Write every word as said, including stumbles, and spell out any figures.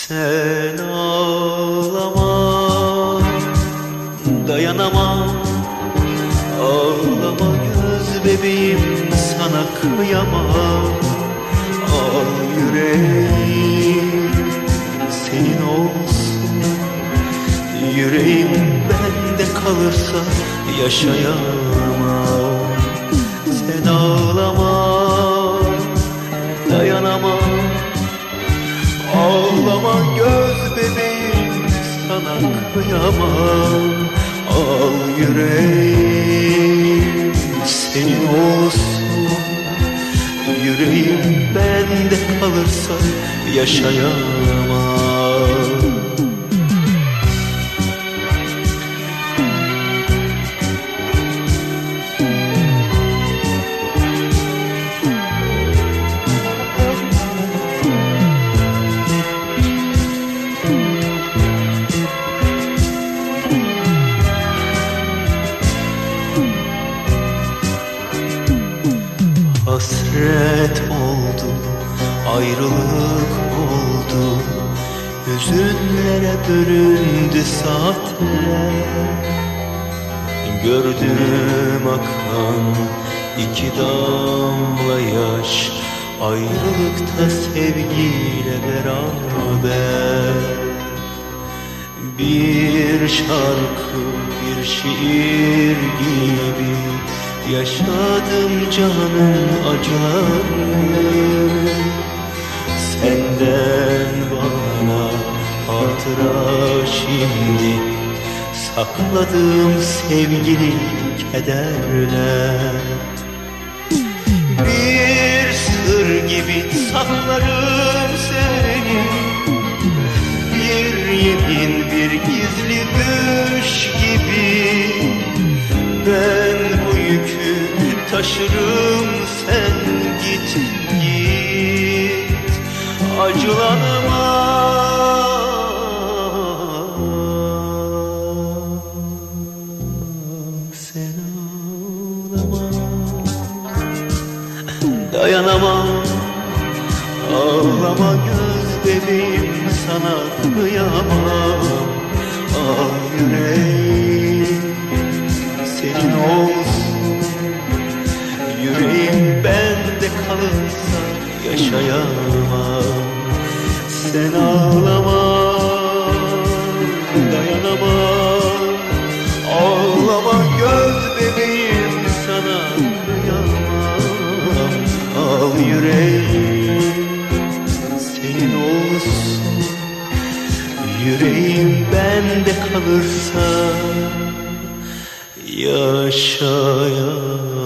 Sen ağlama, dayanamam. Ağlama göz bebeğim, sana kıyamam. Al yüreğim senin olsun. Yüreğim bende kalırsa yaşayamam. Sen ağlama, dayanamam. Ağlama göz bebeğim, sana kıyamam. Al yüreğim senin olsun. Yüreğim bende kalırsa yaşayamam. Hasret oldu, ayrılık oldu, hüzünlere büründü saatler. Gördüm akan iki damla yaş, ayrılıkta sevgiyle beraber. Bir şarkı, bir şiir gibi yaşadım canım acılarını. Senden bana hatıra şimdi, sakladığım sevgili kederler. Bir sır gibi saklarım seni, bir yemin, bir gizli düş gibi. Ben bu yükü taşırım, sen git git acılanma. Sen ağlama, dayanamam. Ağlama göz bebeğim, sana kıyamam. Al yüreğim senin olsun. Yüreğim bende kalırsa yaşayamam. Sen ağlama, dayanamam. Ağlama göz bebeğim, sana kıyamam. Al yüreğim senin olsun. Yüreğim bende kalırsa yaşayamam.